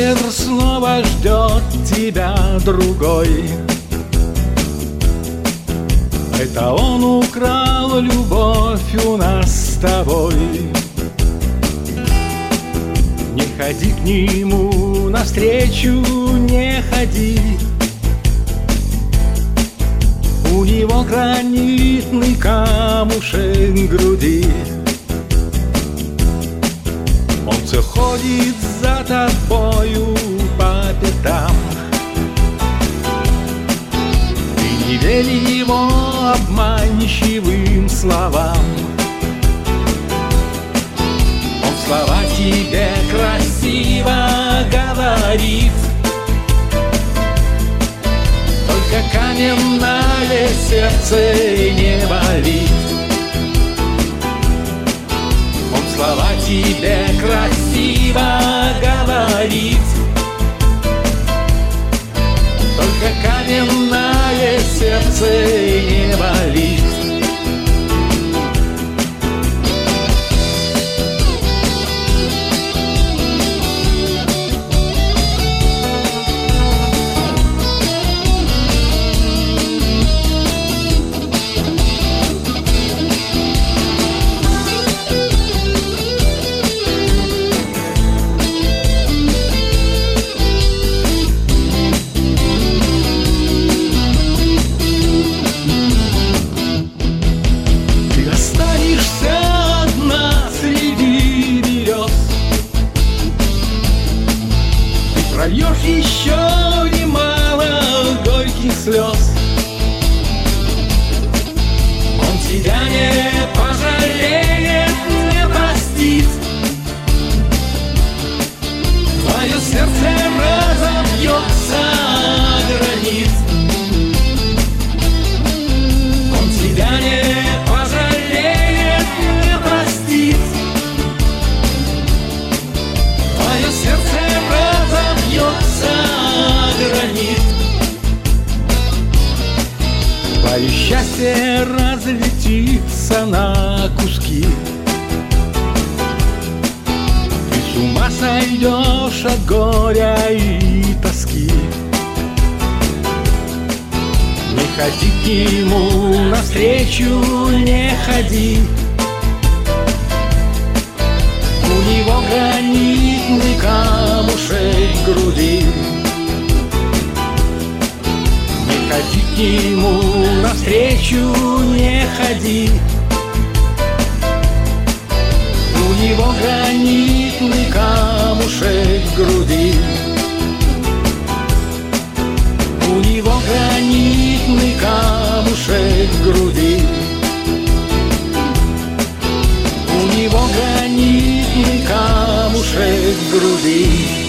вечер снова ждет тебя другой. Это он украл любовь у нас с тобой. Не ходи к нему навстречу, не ходи. У него гранитный камушек в груди. Он все ходит за тобою по пятам. Ты не верь его обманчивым словам. Он слова тебе красиво говорит, только каменное сердце не болит. Он слова тебе красиво говорит, только каменное сердце не болит. Прольешь еще немало горьких слез. Он тебя не пожалеет, не простит. Твое сердце разобьется о гранит. Он тебя не пожалеет, не простит. Твое сердце разобьется о гранит. Твое счастье разлетится на куски. Ты с ума сойдешь от горя и тоски. Не ходи к нему навстречу, не ходи. У него гранитный камушек в груди. Не ходи к нему навстречу, не ходи. У него гранитный камушек в груди. У него гранитный камушек в груди. У него гранитный камушек в груди.